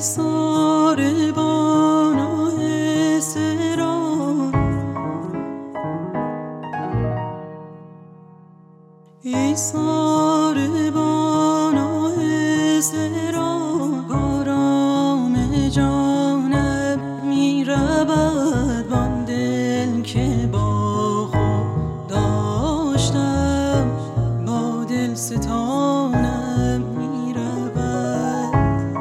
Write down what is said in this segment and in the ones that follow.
ای ساربانا سرا آرام جانم می رود وان دل که با خود داشتم با دل ستانم می رود.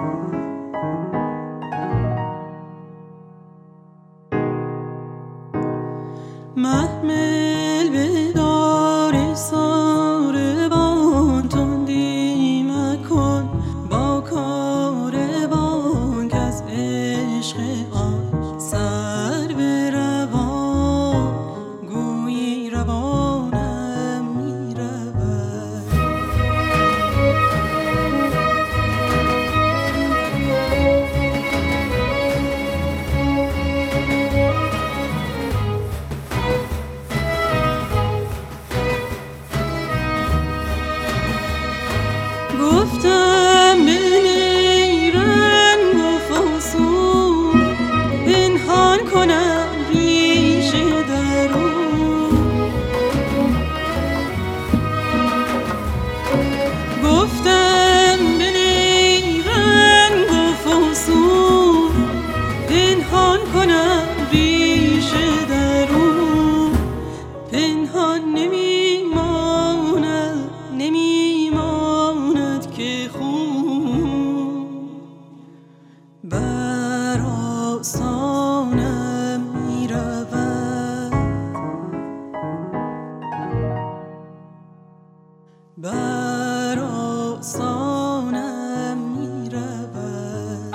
محمل بدار ساربان تندی مکن با کاروان که از عشق آن سر به روان گویی روانم می رود. گفتم به نیرنگ و فسون پنهان کنم ریش درون. گفتم به نیرنگ و فسون پنهان کنم ریش درون. پنهان نمیماند که خون بر آستانم می رود. بر آستانم می رود.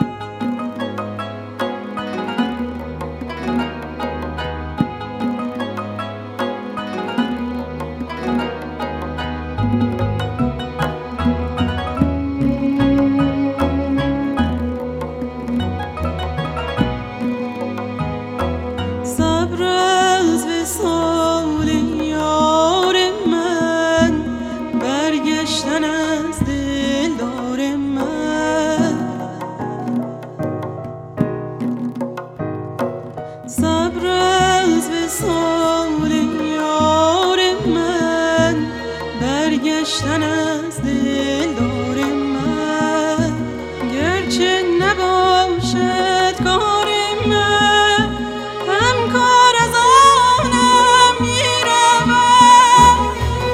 صبر از وصال یار من برگشتن از دلدار من. صبر از وصال یار من برگشتن از دلدار من. گرچه نباشد کار من هم کار از آنم می رود.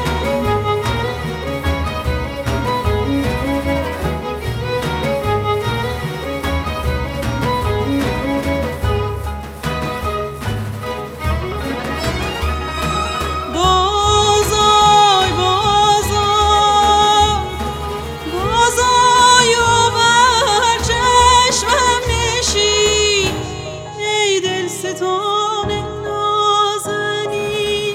بازآی و بر چشمم نشین ای دلستان نازنین.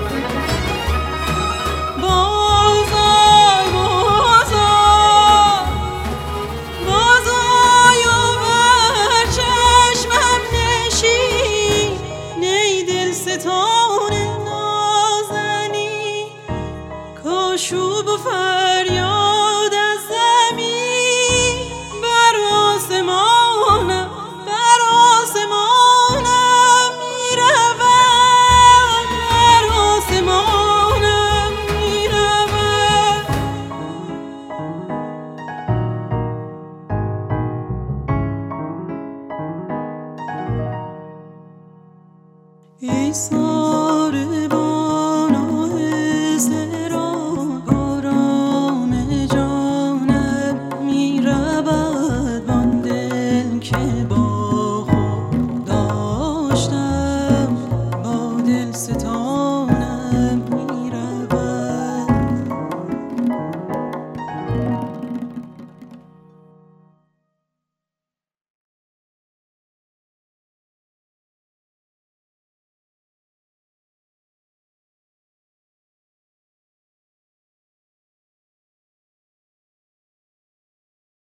بازآی و بر چشمم نشین ای دلستان نازنین. کاشوب و فریاد از زمین بر آسمانم می رود. بر آسمانم می رود. ای